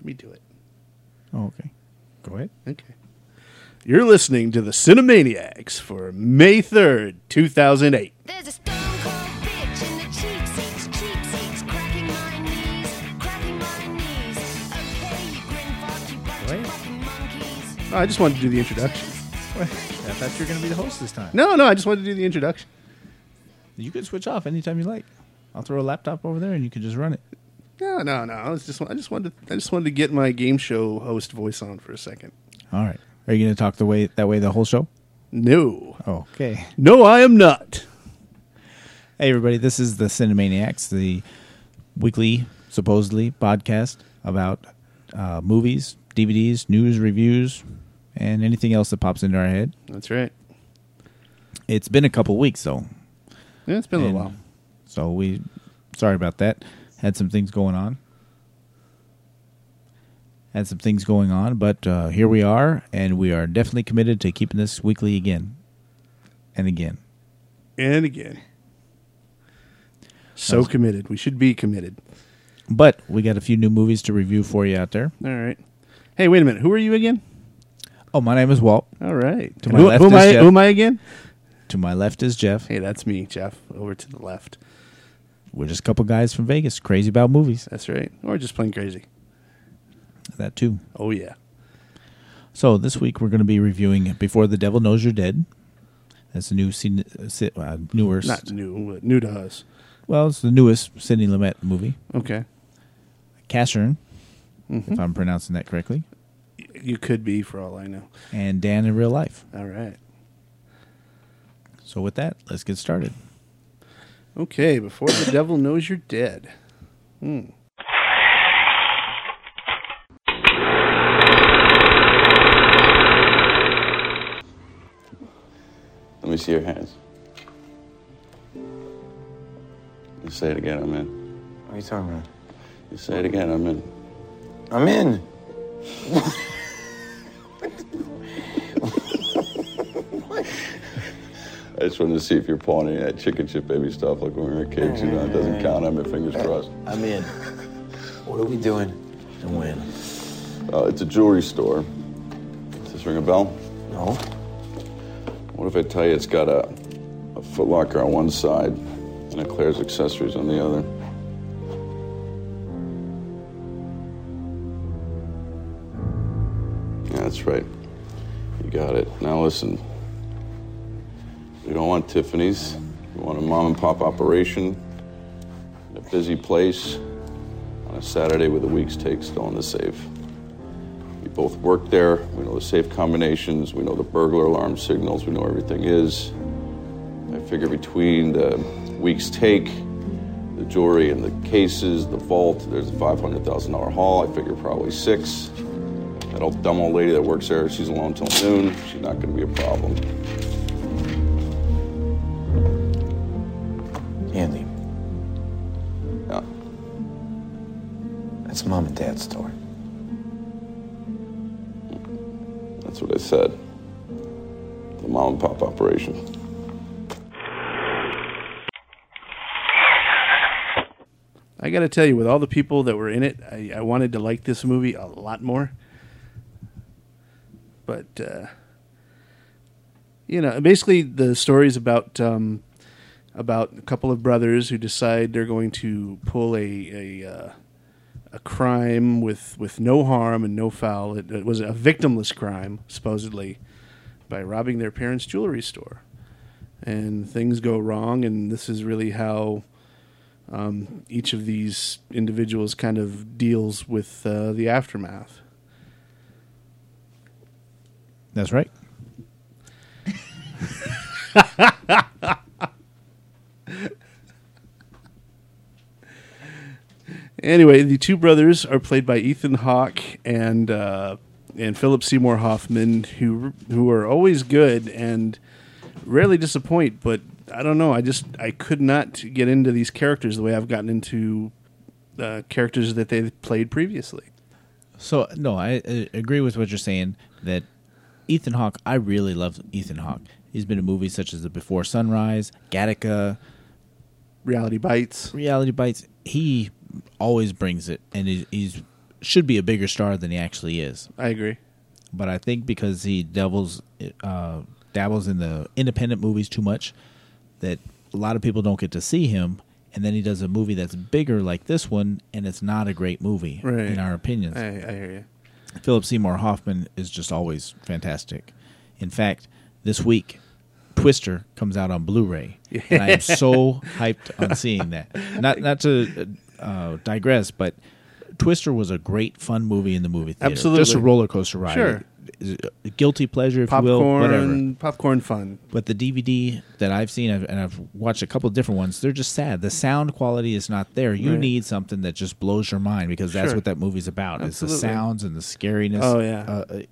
Let me do it. Oh, okay. Go ahead. Okay. You're listening to the Cinemaniacs for May 3rd, 2008. There's a stone cold bitch in the cheap seats, cracking my knees. Okay, you grin fuck, you bunch Wait. of fucking monkeys. Oh, I just wanted to do the introduction. I thought you were going to be the host this time. No, I just wanted to do the introduction. You can switch off anytime you like. I'll throw a laptop over there and you can just run it. No. I just wanted to get my game show host voice on for a second. All right. Are you going to talk that way the whole show? No. Oh, okay. No, I am not. Hey, everybody. This is the Cinemaniacs, the weekly, supposedly, podcast about movies, DVDs, news, reviews, and anything else that pops into our head. That's right. It's been a couple weeks, though. Yeah, it's been a little while. So sorry about that. Had some things going on. But here we are, and we are definitely committed to keeping this weekly again and again. And again. So committed. We should be committed. But we got a few new movies to review for you out there. All right. Hey, wait a minute. Who are you again? Oh, my name is Walt. All right. To my left is Jeff. Who am I again? To my left is Jeff. Hey, that's me, Jeff. Over to the left. We're just a couple guys from Vegas, crazy about movies. That's right. Or just plain crazy. That too. Oh, yeah. So this week we're going to be reviewing Before the Devil Knows You're Dead. That's a newer. Not new, but new to us. Well, it's the newest Sidney Lumet movie. Okay. Cashern, if I'm pronouncing that correctly. You could be, for all I know. And Dan in Real Life. All right. So with that, let's get started. Okay, Before the Devil Knows You're Dead. Let me see your hands. You say it again, I'm in. What are you talking about? You say it again, I'm in. I'm in. I just wanted to see if you're pulling any of that chicken chip baby stuff like when we were kids. You know, it doesn't count. I have my fingers crossed. I'm in. What are we doing and when? It's a jewelry store. Does this ring a bell? No. What if I tell you it's got a Foot Locker on one side and a Claire's Accessories on the other? Yeah, that's right. You got it. Now listen. We don't want Tiffany's. We want a mom and pop operation in a busy place on a Saturday with a week's take still in the safe. We both work there. We know the safe combinations. We know the burglar alarm signals. We know everything is. I figure between the week's take, the jewelry and the cases, the vault, there's a $500,000 haul. I figure probably 6. That old dumb old lady that works there, she's alone till noon. She's not going to be a problem. Andy, Yeah. that's Mom and Dad's store. That's what I said. The mom and pop operation. I got to tell you, with all the people that were in it, I wanted to like this movie a lot more. But, basically the story's about a couple of brothers who decide they're going to pull a crime with no harm and no foul. It was a victimless crime, supposedly, by robbing their parents' jewelry store. And things go wrong, and this is really how each of these individuals kind of deals with the aftermath. That's right. Anyway, the two brothers are played by Ethan Hawke and Philip Seymour Hoffman, who are always good and rarely disappoint. But I don't know, I could not get into these characters the way I've gotten into characters that they've played previously. So, no, I agree with what you're saying, that Ethan Hawke, I really love Ethan Hawke. He's been in movies such as The Before Sunrise, Gattaca, Reality Bites. He always brings it, and he's should be a bigger star than he actually is. I agree. But I think because he dabbles in the independent movies too much, that a lot of people don't get to see him. And then he does a movie that's bigger like this one, and it's not a great movie, Right. in our opinions. I hear you. Philip Seymour Hoffman is just always fantastic. In fact, this week, Twister comes out on Blu-ray, and I am so hyped on seeing that. Not to digress, but Twister was a great, fun movie in the movie theater. Absolutely. Just a roller coaster ride. Sure. A guilty pleasure, if you will, whatever. Popcorn fun. But the DVD that I've seen, and I've watched a couple of different ones, they're just sad. The sound quality is not there. You Right. need something that just blows your mind, because that's Sure. what that movie's about. Absolutely. It's the sounds and the scariness. Oh, yeah.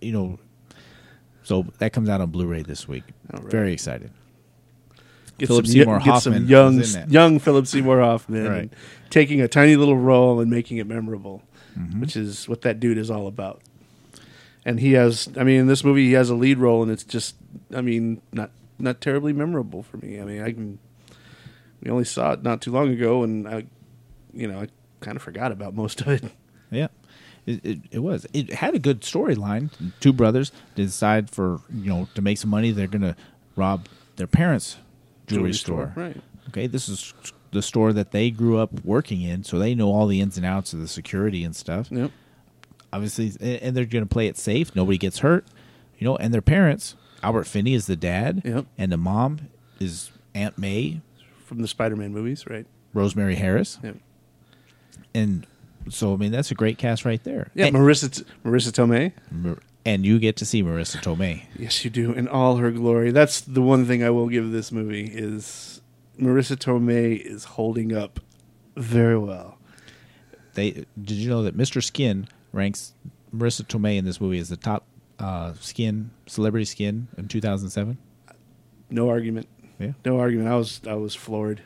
So that comes out on Blu-ray this week. All right. Very excited. Get Philip some, Seymour get Hoffman some young, was in that. young Philip Seymour Hoffman, Right. and taking a tiny little role and making it memorable, Mm-hmm. which is what that dude is all about. And he has, I mean, in this movie, he has a lead role, and it's just, I mean, not terribly memorable for me. I mean, we only saw it not too long ago, and I kind of forgot about most of it. Yeah. It was. It had a good storyline. Two brothers decide to make some money. They're going to rob their parents' jewelry store. Right. Okay, this is the store that they grew up working in, so they know all the ins and outs of the security and stuff. Yep. Obviously, and they're going to play it safe. Nobody gets hurt. And their parents, Albert Finney is the dad, Yep. and the mom is Aunt May, From the Spider-Man movies, right? Rosemary Harris. Yep. And so, I mean, that's a great cast right there. Yeah, And, Marissa Tomei. and you get to see Marissa Tomei. Yes, you do, in all her glory. That's the one thing I will give this movie is Marissa Tomei is holding up very well. Did you know that Mr. Skin ranks Marissa Tomei in this movie as the top celebrity skin in 2007? No argument. Yeah. No argument. I was floored.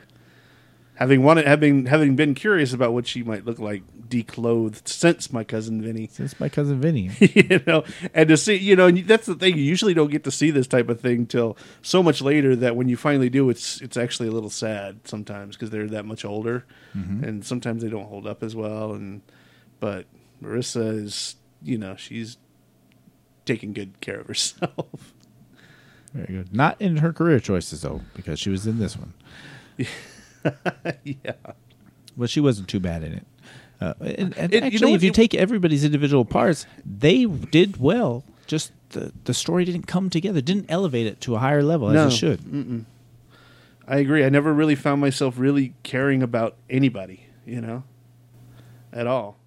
Having been curious about what she might look like declothed since My Cousin Vinny. It's my cousin Vinny. And to see, and that's the thing. You usually don't get to see this type of thing till so much later that when you finally do, it's actually a little sad sometimes because they're that much older, and sometimes they don't hold up as well. But Marissa is, she's taking good care of herself. Very good. Not in her career choices, though, because she was in this one. Yeah. But she wasn't too bad in it. And It- actually, if you it- take everybody's individual parts, they did well. Just the story didn't come together, didn't elevate it to a higher level as it should. I agree. I never really found myself really caring about anybody, at all.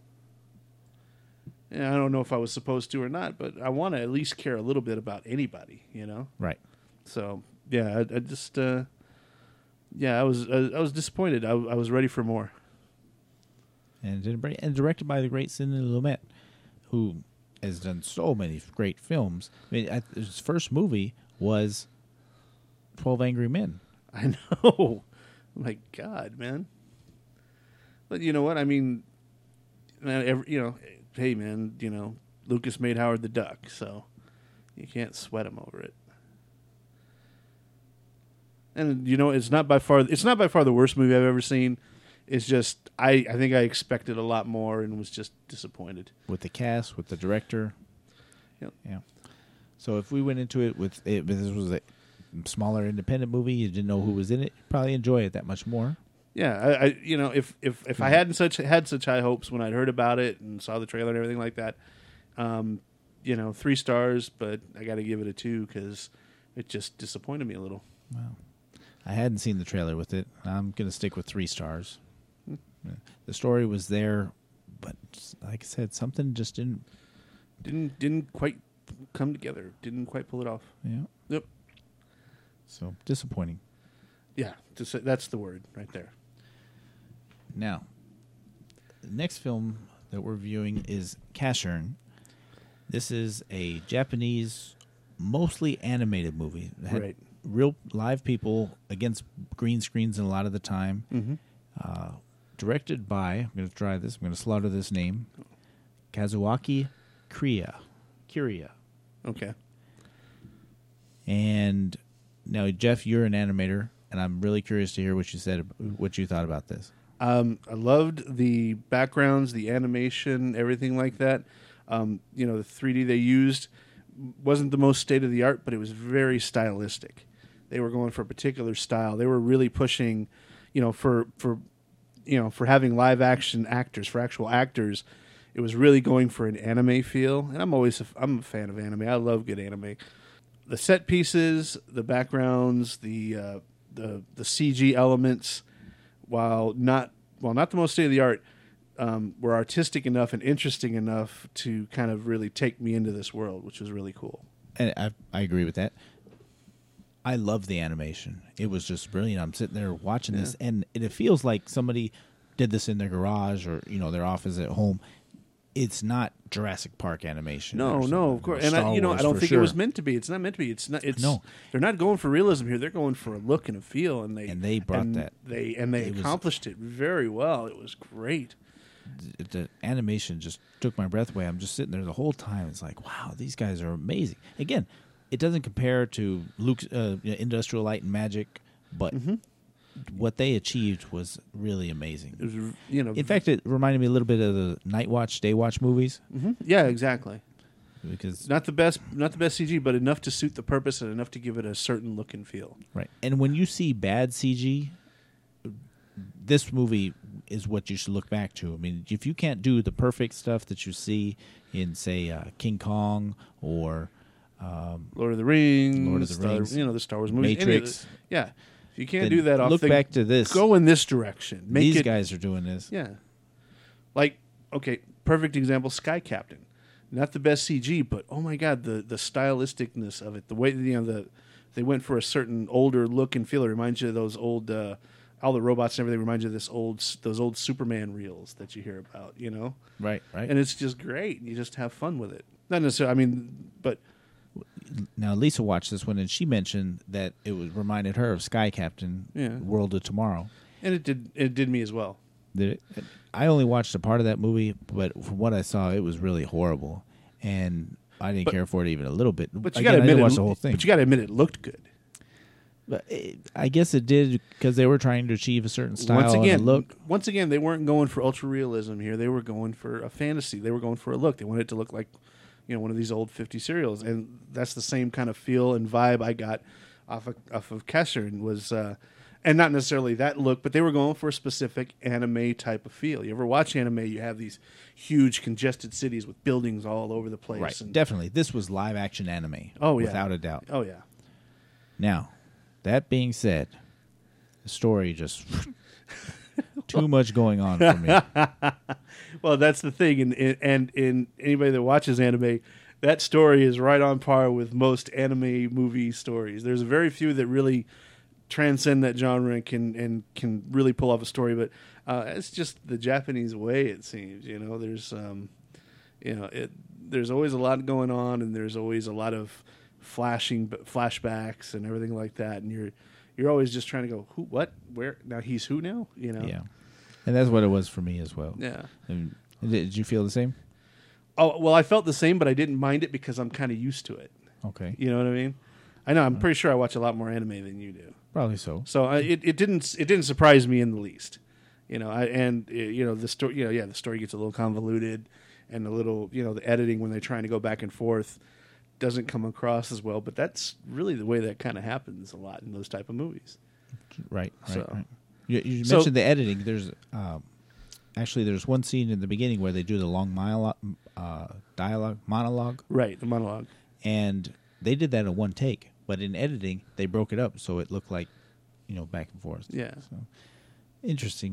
And I don't know if I was supposed to or not, but I want to at least care a little bit about anybody, Right. So yeah, I just I was disappointed. I was ready for more. And directed by the great Sidney Lumet, who has done so many great films. I mean, his first movie was 12 Angry Men. I know. My God, man. But you know what? I mean, hey, man, Lucas made Howard the Duck, so you can't sweat him over it. And it's not by far the worst movie I've ever seen. It's just I think I expected a lot more and was just disappointed. With the cast, with the director. Yep. Yeah. So if we went into it with this was a smaller independent movie, you didn't know who was in it, you'd probably enjoy it that much more. Yeah, if I hadn't had such high hopes when I'd heard about it and saw the trailer and everything like that, 3 stars, but I got to give it a 2 because it just disappointed me a little. Wow. I hadn't seen the trailer with it. I'm going to stick with 3 stars. The story was there, but like I said, something just Didn't quite come together. Didn't quite pull it off. Yeah. Yep. So disappointing. Yeah, that's the word right there. Now, the next film that we're viewing is Casshern. This is a Japanese, mostly animated movie. It had Right. real live people against green screens a lot of the time. Mm-hmm. Directed by, I'm going to try this, I'm going to slaughter this name, Kazuaki Kiria. Okay. And now, Jeff, you're an animator, and I'm really curious to hear what you thought about this. I loved the backgrounds, the animation, everything like that. The 3D they used wasn't the most state of the art, but it was very stylistic. They were going for a particular style. They were really pushing, for having live action actors, for actual actors. It was really going for an anime feel, and I'm a fan of anime. I love good anime. The set pieces, the backgrounds, the CG elements, while not the most state of the art, were artistic enough and interesting enough to kind of really take me into this world, which was really cool. And I agree with that. I love the animation. It was just brilliant. I'm sitting there watching this, and it feels like somebody did this in their garage or their office at home. It's not Jurassic Park animation. No, of course. And I don't think it was meant to be. It's not meant to be. It's not. It's No. They're not going for realism here. They're going for a look and a feel, and they brought that. They It was- accomplished it very well. It was great. The animation just took my breath away. I'm just sitting there the whole time. It's like, wow, these guys are amazing. Again, it doesn't compare to Luke's Industrial Light and Magic, but what they achieved was really amazing. It was In fact, it reminded me a little bit of the Night Watch, Day Watch movies yeah, exactly. because Not the best CG, but enough to suit the purpose and enough to give it a certain look and feel. right. And when you see bad CG, this movie is what you should look back to. I mean, if you can't do the perfect stuff that you see in, say, King Kong or Lord of the Rings, the Star Wars movies, any of Matrix. yeah. If you can't Then do that, look back to this. Go in this direction. Make These it, guys are doing this. yeah. Like, okay, perfect example: Sky Captain. Not the best CG, but oh my god, the stylisticness of it, the way they went for a certain older look and feel. It reminds you of those old. All the robots and everything reminds you of those old Superman reels that you hear about, Right. And it's just great. You just have fun with it. Not necessarily. I mean, but Now, Lisa watched this one, and she mentioned that it reminded her of Sky Captain, Yeah. World of Tomorrow. and it did me as well. Did it? I only watched a part of that movie, but from what I saw, it was really horrible, and I didn't care for it even a little bit. But you Again, got to I admit, didn't watch the whole thing. But you got to admit, it looked good. But I guess it did because they were trying to achieve a certain style and a look. Once again, they weren't going for ultra realism here. They were going for a fantasy. They were going for a look. They wanted it to look like, one of these old 50 serials, and that's the same kind of feel and vibe I got off of Kesser, and was, and not necessarily that look, but they were going for a specific anime type of feel. You ever watch anime? You have these huge congested cities with buildings all over the place. Right, and, definitely. This was live action anime. Oh yeah, without a doubt. Oh yeah. Now, that being said, the story just too much going on for me. Well, that's the thing, and in anybody that watches anime, that story is right on par with most anime movie stories. There's very few that really transcend that genre and can really pull off a story, but it's just the Japanese way. It seems, there's always a lot going on, and there's always a lot of flashbacks and everything like that, and you're always just trying to go, who, what, where, now he's who now, Yeah, and that's what it was for me as well. Yeah. And did you feel the same? Oh, well, I felt the same, but I didn't mind it because I'm kind of used to it. Okay, You know what I mean? I know. I'm pretty sure I watch a lot more anime than you do. probably so. So it didn't surprise me in the least. The story. The story gets a little convoluted, and a little the editing when they're trying to go back and forth doesn't come across as well. But that's really the way that kind of happens a lot in those type of movies. Right. So- Right. You So- mentioned the editing. There's actually there's one scene in the beginning where they do the long monologue, Right, the monologue. and they did that in one take. But in editing, they broke it up so it looked like back and forth. Yeah. So, interesting.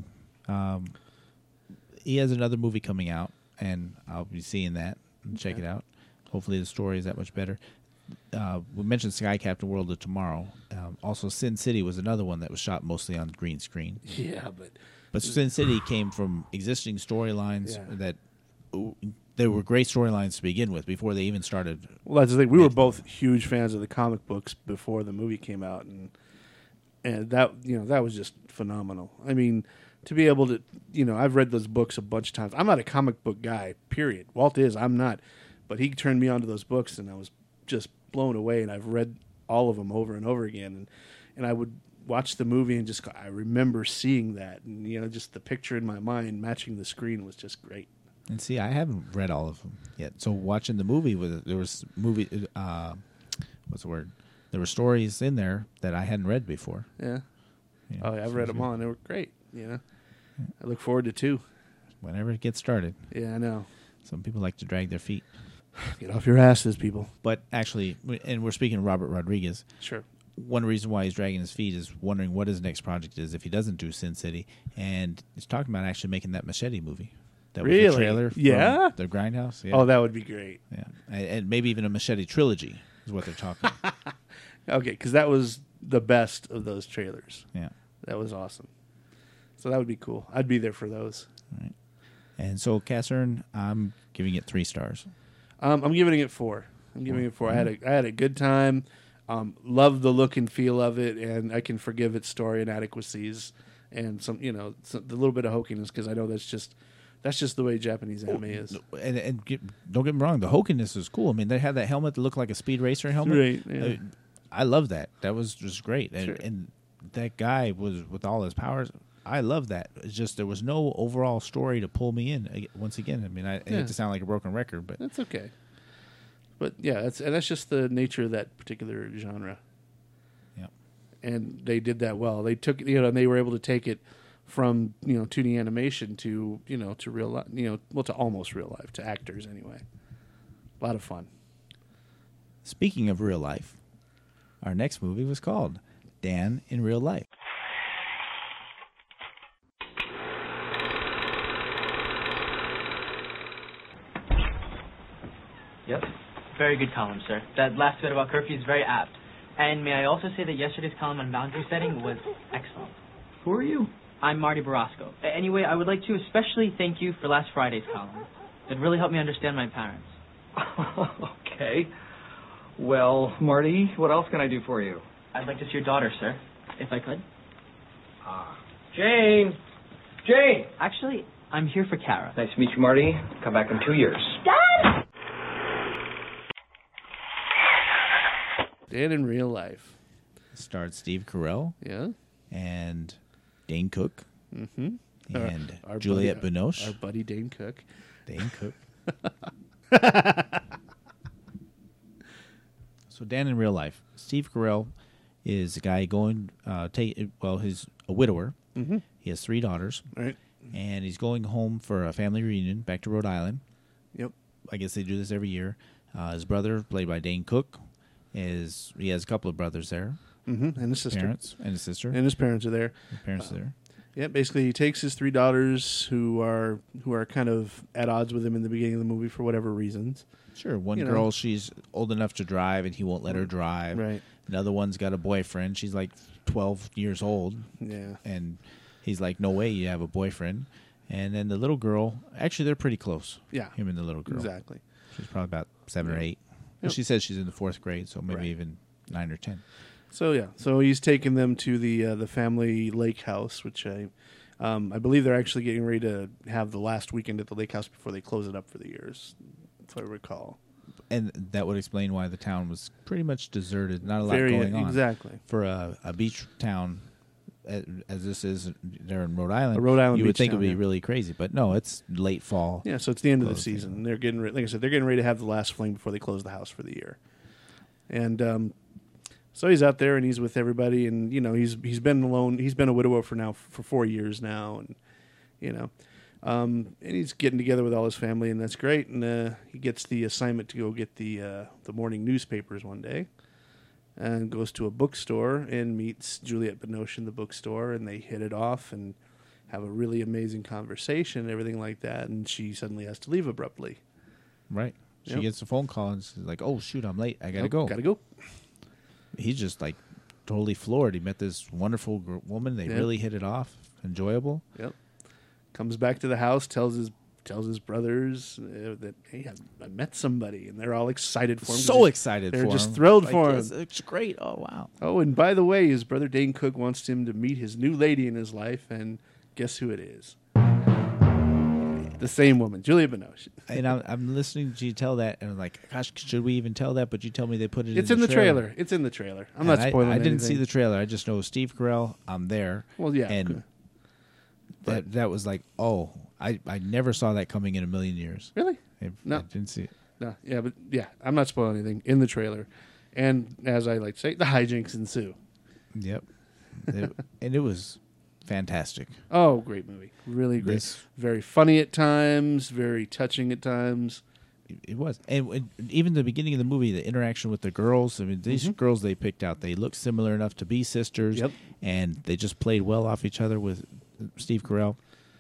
He has another movie coming out, and I'll be seeing that and check it out. Hopefully, the story is that much better. We mentioned Sky Captain World of Tomorrow. Also, Sin City was another one that was shot mostly on green screen. Yeah, But Sin City came from existing storylines Yeah. that they were great storylines to begin with before they even started. well, that's the thing. We were both huge fans of the comic books before the movie came out, and that that was just phenomenal. I mean, to be able to I've read those books a bunch of times. I'm not a comic book guy, period. Walt is. I'm not, but he turned me onto those books, and I was just blown away. And I've read all of them over and over again, and I would watched the movie and just go, I remember seeing that, and just the picture in my mind matching the screen was just great. And see, I haven't read all of them yet. So watching the movie, there was what's the word? There were stories in there that I hadn't read before. Yeah. Yeah, Oh, yeah, I've so read it's them all, and they were great. I look forward to 2. Whenever it gets started, Yeah, I know. some people like to drag their feet. Get off your asses, people. But actually, and we're speaking of Robert Rodriguez. Sure. One reason why he's dragging his feet is wondering what his next project is if he doesn't do Sin City, and he's talking about actually making that Machete movie. That was Really? the trailer from Yeah? the Grindhouse. Yeah. Oh, that would be great. yeah, and maybe even a Machete trilogy is what they're talking. Okay, because that was the best of those trailers. Yeah, That was awesome. So that would be cool. I'd be there for those. and so Casern, I'm giving it 3 stars. I'm giving it 4. I had a good time. Loved the look and feel of it, and I can forgive its story inadequacies and some the little bit of hokiness, because I know that's just the way Japanese anime is. And don't get me wrong, the hokiness is cool. I mean, they had that helmet that looked like a Speed Racer helmet. Right, yeah. I love that. That was just great. Sure. And that guy was with all his powers. I love that. It's just there was no overall story to pull me in. Once again, I mean, I hate to sound like a broken record, but That's okay. But yeah, that's just the nature of that particular genre. yeah. And they did that well. They took and they were able to take it from 2D animation to to real life, to almost real life, to actors anyway. A lot of fun. Speaking of real life, our next movie was called Dan in Real Life. Yep. Very good column, sir. That last bit about curfew is very apt. And may I also say that yesterday's column on boundary setting was excellent. Who are you? I'm Marty Barasco. Anyway, I would like to especially thank you for last Friday's column. It really helped me understand my parents. Okay. Well, Marty, what else can I do for you? I'd like to see your daughter, sir, if I could. Jane! Jane! Actually, I'm here for Kara. Nice to meet you, Marty. Come back in 2 years. Dan in Real Life. Starred Steve Carell Yeah. and Dane Cook and Our Juliette buddy- Binoche. Our buddy Dane Cook. Dane Cook. So Dan in Real Life, Steve Carell is a guy going he's a widower. Mm-hmm. He has 3 daughters, Right. and he's going home for a family reunion back to Rhode Island. Yep. I guess they do this every year. His brother, played by Dane Cook, he has a couple of brothers there, Mm-hmm. And his sister. parents and a sister. And his parents are there. His parents are there. Yeah, basically he takes his 3 daughters who are kind of at odds with him in the beginning of the movie for whatever reasons. Sure, one You know. girl, she's old enough to drive, and he won't let her drive. Right. Another one's got a boyfriend. She's like 12 years old, Yeah. and he's like, "No way, you have a boyfriend." And then the little girl, actually, they're pretty close. Yeah. Him and the little girl. Exactly. She's probably about 7 or 8. Yep. She says she's in the 4th grade, so maybe Right. even 9 or 10. So yeah, so he's taking them to the family lake house, which I believe they're actually getting ready to have the last weekend at the lake house before they close it up for the years. That's what I recall. And that would explain why the town was pretty much deserted. Not a lot going on. Exactly. For a beach town, as this is there in Rhode Island, A Rhode Island you would beach think it town, would be yeah. really crazy. But no, it's late fall. Yeah, so it's the end of the Close, season. yeah. They're getting like I said, they're getting ready to have the last fling before they close the house for the year. And so he's out there and he's with everybody, and he's been alone. He's been a widower for 4 years now, and and he's getting together with all his family, and that's great. And he gets the assignment to go get the morning newspapers one day, and goes to a bookstore and meets Juliette Binoche in the bookstore, and they hit it off and have a really amazing conversation and everything like that. And she suddenly has to leave abruptly. Right. She Yep. gets a phone call and she's like, "Oh shoot, I'm late. I gotta go." Gotta go. He's just like totally floored. He met this wonderful woman. They Yeah. really hit it off. Enjoyable. Yep. Comes back to the house, tells his brothers that, hey, I met somebody, and they're all excited for him. So excited They're for just him. thrilled Like, for him. It's great. Oh wow. Oh, and by the way, his brother Dane Cook wants him to meet his new lady in his life, and guess who it is? The same woman, Julia Binoche. And I'm listening to you tell that, and I'm like, gosh, should we even tell that? But you tell me they put it It's in the trailer. It's in the trailer. I'm And not spoiling I didn't see anything. the trailer. I just know Steve Carell. I'm there. Well, yeah, And good. that was like, oh, I never saw that coming in a million years. Really? I didn't see it. No. Yeah, but yeah, I'm not spoiling anything in the trailer. And as I like to say, the hijinks ensue. Yep. And it was fantastic. Oh, great movie. Really great. This- Very funny at times, very touching at times. It was, and even the beginning of the movie, the interaction with the girls. I mean, these girls they picked out, they looked similar enough to be sisters, Yep. and they just played well off each other with Steve Carell.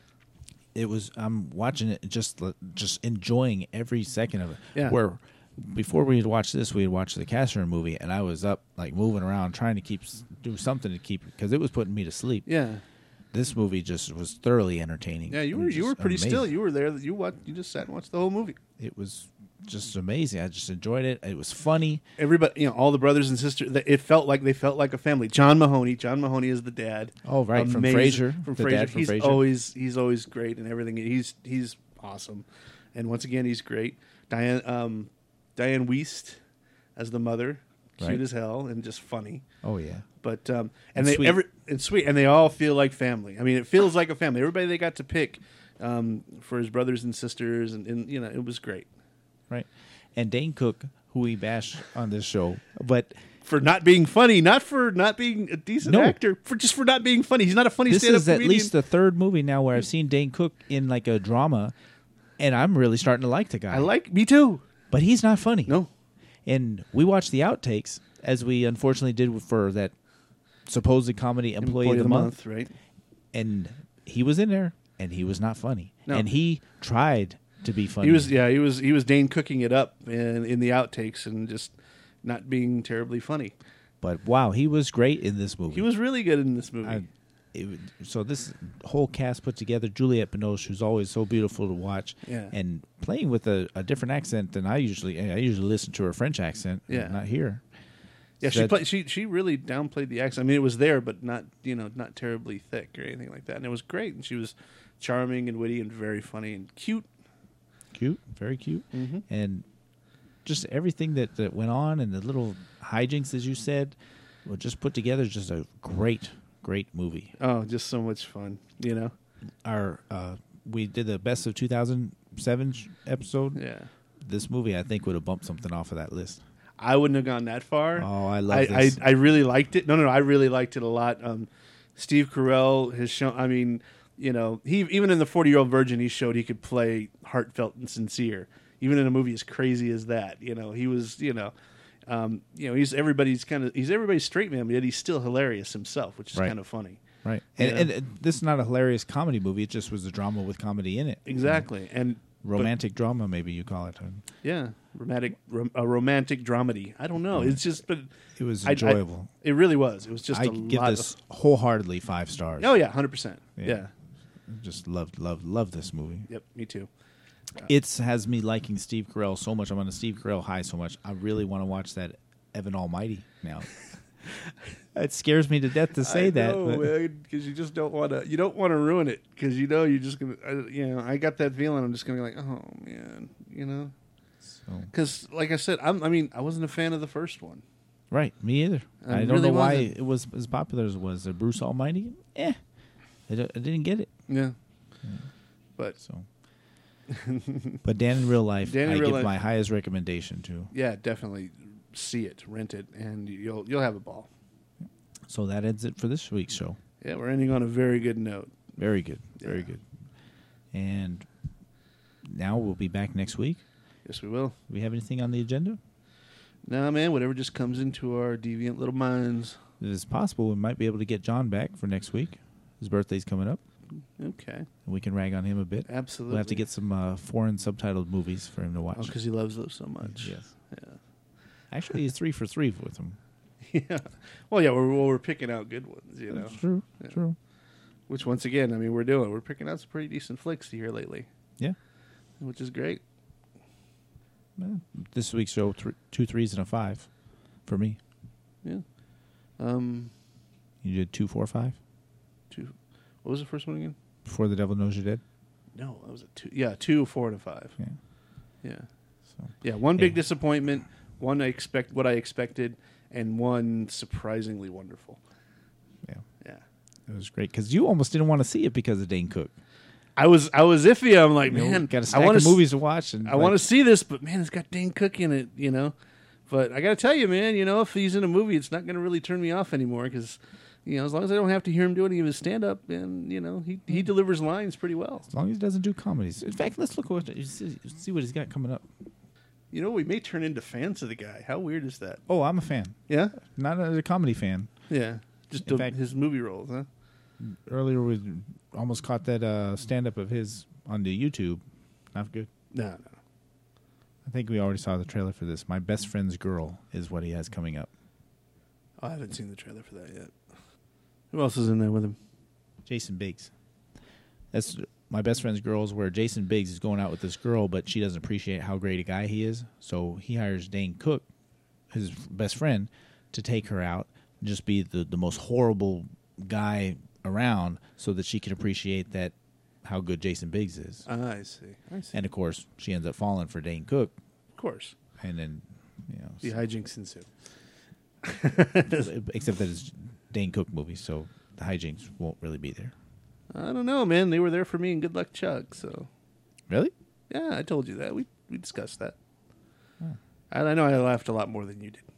It was. I'm watching it, just enjoying every second of it. Yeah. Where before we had watched this, we had watched the Catherine movie, and I was up like moving around trying to do something to keep because it was putting me to sleep. Yeah. This movie just was thoroughly entertaining. Yeah, you and were just pretty amazing. still. You were there. You just sat and watched the whole movie. It was just amazing. I just enjoyed it. It was funny. Everybody, all the brothers and sisters. It felt like they felt like a family. John Mahoney is the dad. Oh, right, from Amazing. Frasier. From The Frasier. dad from he's Frasier. he's always great and everything. He's awesome, and once again he's great. Diane Wiest as the mother, cute Right. as hell and just funny. Oh yeah. But And and they sweet. and sweet, and they all feel like family. I mean, it feels like a family. Everybody they got to pick for his brothers and sisters, and it was great. Right. And Dane Cook, who we bash on this show, but For not being funny, not for not being a decent No. actor, for not being funny. He's not a funny this stand-up is at comedian. least the third movie now where I've seen Dane Cook in like a drama, and I'm really starting to like the guy. Me too. but he's not funny. No. And we watched the outtakes, as we unfortunately did for that supposed comedy Employee of the Month, right? and he was in there, and he was not funny. No. And he tried to be funny. He was Dane cooking it up in the outtakes and just not being terribly funny. But wow, he was great in this movie. He was really good in this movie. So this whole cast put together, Juliette Binoche, who's always so beautiful to watch, Yeah. and playing with a different accent than I usually listen to her French accent, Yeah. not here. Yeah, That- she really downplayed the accent. I mean, it was there, but not not terribly thick or anything like that. And it was great. And she was charming and witty and very funny and cute. Cute, very cute, Mm-hmm. and just everything that went on and the little hijinks, as you said, were just put together. Just a great movie. Oh, just so much fun. Our we did the best of 2007 episode. Yeah. This movie, I think, would have bumped something off of that list. I wouldn't have gone that far. Oh, I love this. I really liked it. No, I really liked it a lot. Steve Carell has shown. I mean, he even in the 40-Year-Old Virgin, he showed he could play heartfelt and sincere, even in a movie as crazy as that. He was. He's everybody's straight man, but yet he's still hilarious himself, which is Right. kind of funny. Right, Yeah. and this is not a hilarious comedy movie. It just was a drama with comedy in it. Exactly, and Romantic drama, maybe you call it. yeah, a romantic dramedy. I don't know. It's just, but It was I- enjoyable. it really was. It was just I a give lot this wholeheartedly 5 stars. Oh yeah, 100%. Yeah. Yeah. Just loved this movie. Yep. Me too. It has me liking Steve Carell so much. I'm on a Steve Carell high so much. I really want to watch that Evan Almighty now. It scares me to death to say that. but- because you just don't want to. You don't want to ruin it because you're just gonna. I got that feeling. I'm just gonna be like, oh man, so, Because like I said, I wasn't a fan of the first one. right, me either. I I don't really know why wasn't. it was as popular as it was. Bruce Almighty, I didn't get it. Yeah. But So, but Dan in Real Life, Dan in I Real give Life. my highest recommendation to. yeah, definitely see it, rent it, and you'll have a ball. So that ends it for this week's show. Yeah, we're ending on a very good note. Very good, very Yeah. good. And now we'll be back next week. Yes, we will. Do we have anything on the agenda? Nah, man, whatever just comes into our deviant little minds. It is possible we might be able to get John back for next week. His birthday's coming up, Okay, and we can rag on him a bit. absolutely. We'll have to get some foreign subtitled movies for him to watch. because he loves those so much. Yes. Yeah. Actually, he's 3 for 3 with them. Yeah. Well, yeah, we're picking out good ones, That's true. Yeah. True. Which, once again, I mean, we're picking out some pretty decent flicks here lately, Yeah. which is great. Well, this week's show, 2 3s and a 5 for me. Yeah. You did 2 4 5 What was the first one again? before the Devil Knows You're Dead. No, that was a 2. Yeah, 2, 4 to 5. Yeah. Yeah. So Yeah, one big Yeah. disappointment, one what I expected, and one surprisingly wonderful. yeah, Yeah. it was great because you almost didn't want to see it because of Dane Cook. I was iffy. I'm like, man, got a I stack want of movies to watch, and I want to see this, but man, it's got Dane Cook in it, you know. But I got to tell you, man, you know, if he's in a movie, it's not going to really turn me off anymore because, you know, as long as I don't have to hear him do any of his stand up, and you know, he delivers lines pretty well. as long as he doesn't do comedies. In fact, let's look what see what he's got coming up. You know, we may turn into fans of the guy. How weird is that? Oh, I'm a fan, Yeah, not a comedy fan. yeah. Just In fact- his movie roles, huh? Earlier, we almost caught that stand up of his on the YouTube. Not good. No. I think we already saw the trailer for this. My Best Friend's Girl is what he has coming up. I haven't seen the trailer for that yet. Who else is in there with him? Jason Biggs. That's My Best Friend's Girl is where Jason Biggs is going out with this girl, but she doesn't appreciate how great a guy he is. So he hires Dane Cook, his best friend, to take her out and just be the most horrible guy around so that she can appreciate that how good Jason Biggs is. I see. And of course, she ends up falling for Dane Cook, Of course. and then The hijinks ensue. except that it's Dane Cook movie, so the hijinks won't really be there. I don't know, man. They were there for me in Good Luck Chuck, so Really? yeah, I told you that. We discussed that. And I know I laughed a lot more than you did.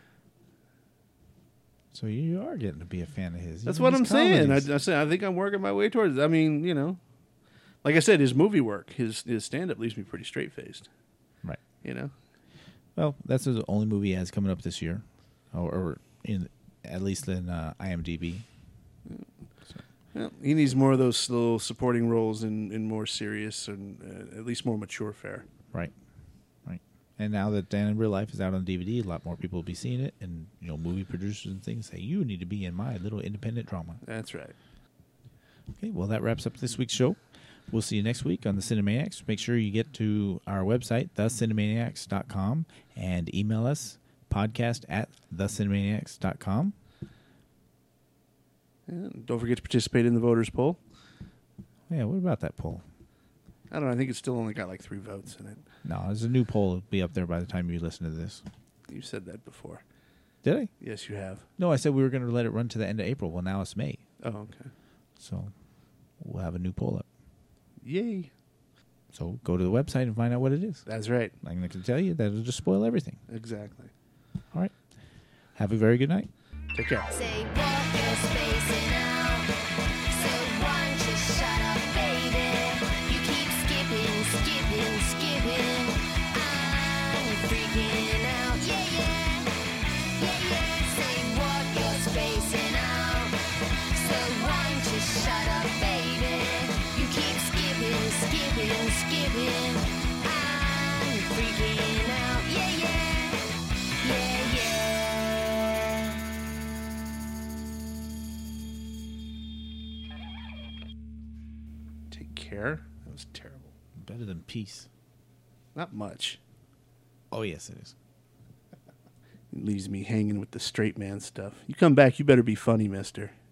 So you are getting to be a fan of his. That's Even what his I'm saying. comedies. I think I'm working my way towards it. I mean, you know, like I said, his movie work, his stand-up leaves me pretty straight-faced, Right. you know? Well, that's the only movie he has coming up this year, or in at least in IMDb. Well, he needs more of those little supporting roles in more serious and at least more mature fare. Right. And now that Dan in Real Life is out on DVD, a lot more people will be seeing it, and movie producers and things say you need to be in my little independent drama. That's right. Okay, well that wraps up this week's show. We'll see you next week on the Cinemaniacs. Make sure you get to our website, thecinemaniacs.com, and email us podcast@thecinemaniacs.com. And don't forget to participate in the voters poll. Yeah, what about that poll? I don't know. I think it's still only got like 3 votes in it. No, there's a new poll. It'll be up there by the time you listen to this. You said that before. Did I? Yes, you have. No, I said we were going to let it run to the end of April. Well, now it's May. Oh, okay. So we'll have a new poll up. Yay. So go to the website and find out what it is. That's right. I'm going to tell you that it'll just spoil everything. Exactly. All right. Have a very good night. Take care. Say what you're spacing out. So why don't you shut up, baby? You keep skipping. I'm freaking out. Yeah. Say what you're spacing out. So why don't you shut up, baby? You keep skipping. I'm freaking out. Yeah. Take care. That was terrible. Better than peace. Not much. Oh, yes, it is. It leaves me hanging with the straight man stuff. You come back, you better be funny, mister.